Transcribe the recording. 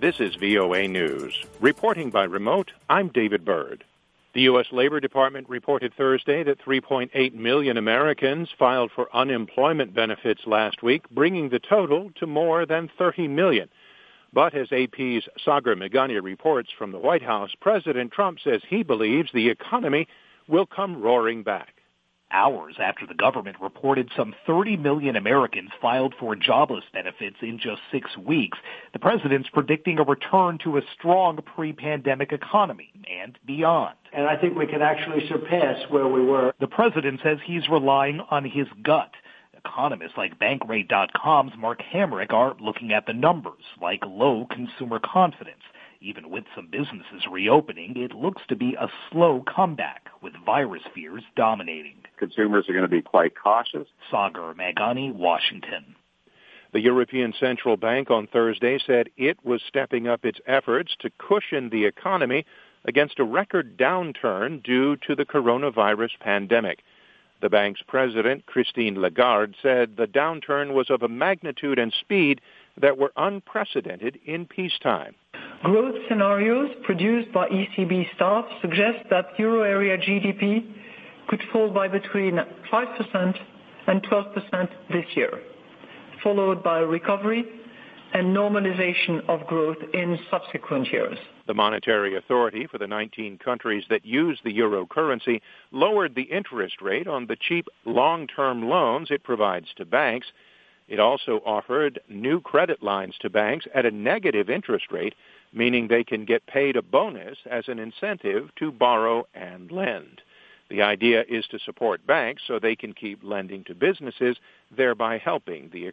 This is VOA News. Reporting by remote, I'm David Byrd. The U.S. Labor Department reported Thursday that 3.8 million Americans filed for unemployment benefits last week, bringing the total to more than 30 million. But as AP's Sagar Meghani reports from the White House, President Trump says he believes the economy will come roaring back. Hours after the government reported some 30 million Americans filed for jobless benefits in just 6 weeks, the president's predicting a return to a strong pre-pandemic economy and beyond. And I think we can actually surpass where we were. The president says he's relying on his gut. Economists like Bankrate.com's Mark Hamrick are looking at the numbers, like low consumer confidence. Even with some businesses reopening, it looks to be a slow comeback, with virus fears dominating. Consumers are going to be quite cautious. Sagar Meghani, Washington. The European Central Bank on Thursday said it was stepping up its efforts to cushion the economy against a record downturn due to the coronavirus pandemic. The bank's president, Christine Lagarde, said the downturn was of a magnitude and speed that were unprecedented in peacetime. Growth scenarios produced by ECB staff suggest that euro area GDP could fall by between 5% and 12% this year, followed by recovery and normalization of growth in subsequent years. The Monetary Authority for the 19 countries that use the euro currency lowered the interest rate on the cheap long-term loans it provides to banks. It also offered new credit lines to banks at a negative interest rate, meaning they can get paid a bonus as an incentive to borrow and lend. The idea is to support banks so they can keep lending to businesses, thereby helping the